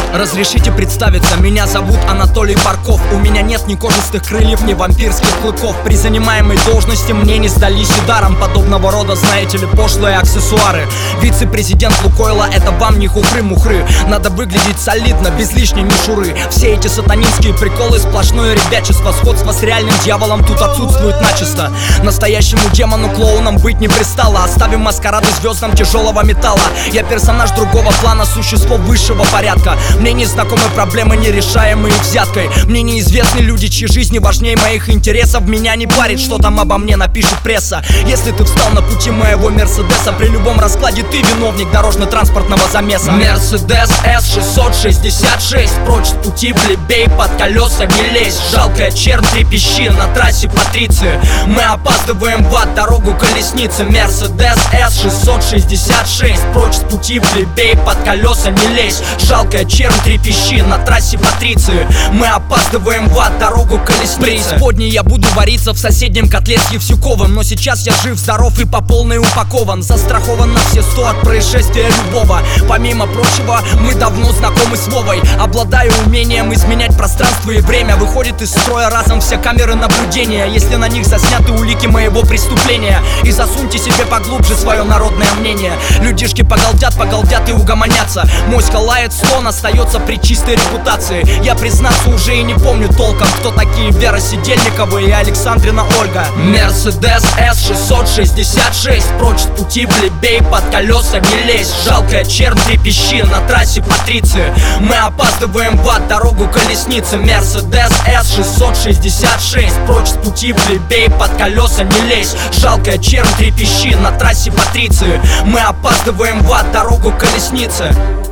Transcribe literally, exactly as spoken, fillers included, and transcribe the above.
Разрешите представиться, меня зовут Анатолий Барков. У меня нет ни кожистых крыльев, ни вампирских клыков. При занимаемой должности мне не сдались ударом подобного рода, знаете ли, пошлые аксессуары. Вице-президент Лукойла — это вам не хухры-мухры. Надо выглядеть солидно, без лишней мишуры. Все эти сатанинские приколы — сплошное ребячество. Сходство с реальным дьяволом тут отсутствует начисто. Настоящему демону-клоуном быть не пристало. Оставим маскарады звездам тяжелого металла. Я персонаж другого плана, существо высшего порядка. Мне не знакомы проблемы, нерешаемые взяткой. Мне неизвестны люди, чьи жизни важнее моих интересов. Меня не парит, что там обо мне напишет пресса. Если ты встал на пути моего Мерседеса, при любом раскладе ты виновник дорожно-транспортного замеса. Мерседес эс шестьсот шестьдесят шесть, прочь с пути, плебей, под колеса не лезь. Жалкая чернь трепещи на трассе Патриции. Мы опаздываем в ад, дорогу колесницы. Мерседес эс шестьсот шестьдесят шесть, прочь с пути, плебей, под колеса не лезь. Жалкая чернь трепещи на трассе Патриции. Мы опаздываем в ад, дорогу колесницы. Преисподней я буду вариться в соседнем котле с Евсюковым. Но сейчас я жив, здоров и по полной упакован. Застрахован на все сто от происшествия любого. Помимо прочего, мы давно знакомы с Вовой. Обладаю умением изменять пространство и время. Выходит из строя разом все камеры наблюдения, если на них засняты улики моего преступления. И засуньте себе поглубже свое народное мнение. Людишки погалдят, погалдят и угомонятся. Моська лает, слон остается при чистой репутации. Я, признаться, уже и не помню толком, кто такие Вера Сидельникова и Александрина Ольга. Мерседес эс шестьсот шестьдесят шесть, прочь с пути, плебей, под колеса не лезь. Жалкая чернь трепещи на трассе Патриции. Мы опаздываем в ад, дорогу колесницы. Мерседес эс шестьсот шестьдесят шесть, прочь с пути, плебей, под колеса не лезь. Жалкая чернь трепещи на трассе Патриции. Мы опаздываем в ад, дорогу колесницы.